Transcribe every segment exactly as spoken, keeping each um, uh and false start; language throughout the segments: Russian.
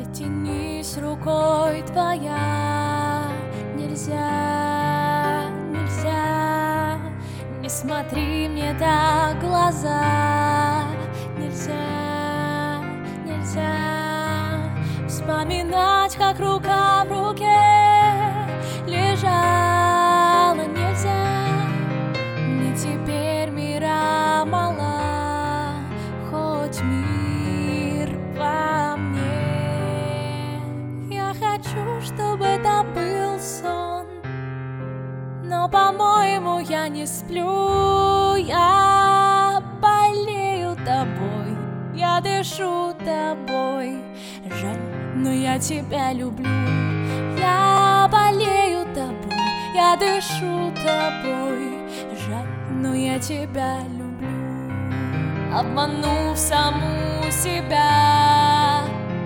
Дотянись рукой твоя, нельзя, нельзя, не смотри мне так в глаза, нельзя, нельзя вспоминать, как рука в руке лежала, нельзя, мне теперь мира мало, хоть мир во мне. Я хочу, чтобы это был сон, но, по-моему, я не сплю. Я болею тобой, я дышу тобой. Жаль, но я тебя люблю. Я болею тобой, я дышу тобой. Жаль, но я тебя люблю. Обманув саму себя,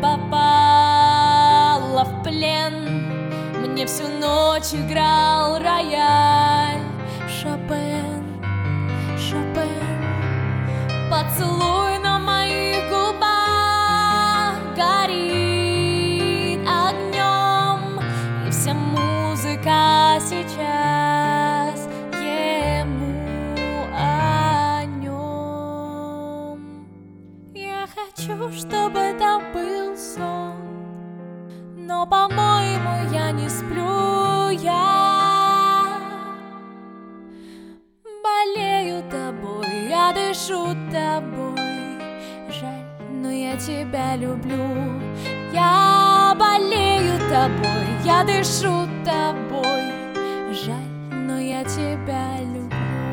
попала в плен. Мне всю ночь играл рояль Шопен, Шопен. Поцелуй на моих губах горит огнем, и вся музыка сейчас ему о нем. Я хочу, чтобы это был сон, но, по-моему, я не сплю. Я болею тобой, я дышу тобой. Жаль, но я тебя люблю. Я болею тобой, я дышу тобой. Жаль, но я тебя люблю.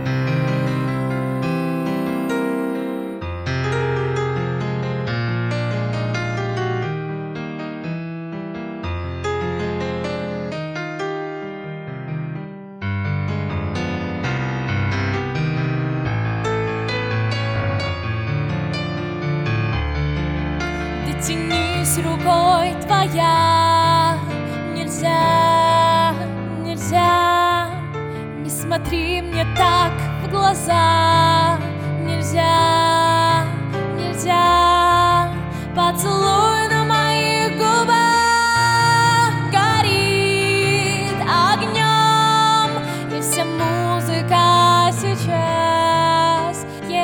Дотянись рукой твоя, нельзя, нельзя, не смотри мне так в глаза, нельзя, нельзя, поцелуй на моих губах горит огнем, и вся музыка сейчас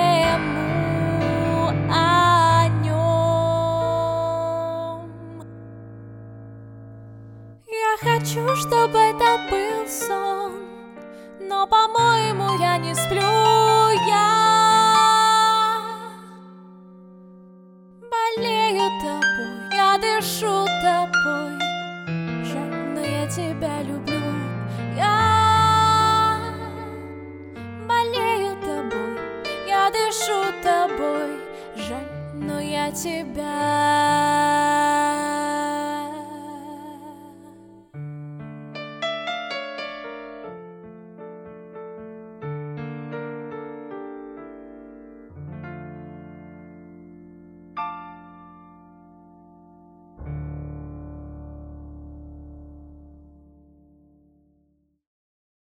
ему о нем. Я хочу, чтобы это был сон, но, по-моему, я не сплю. Я болею тобой, я дышу тобой. Жаль, но я тебя люблю. Я болею тобой, я дышу тобой. Жаль, но я тебя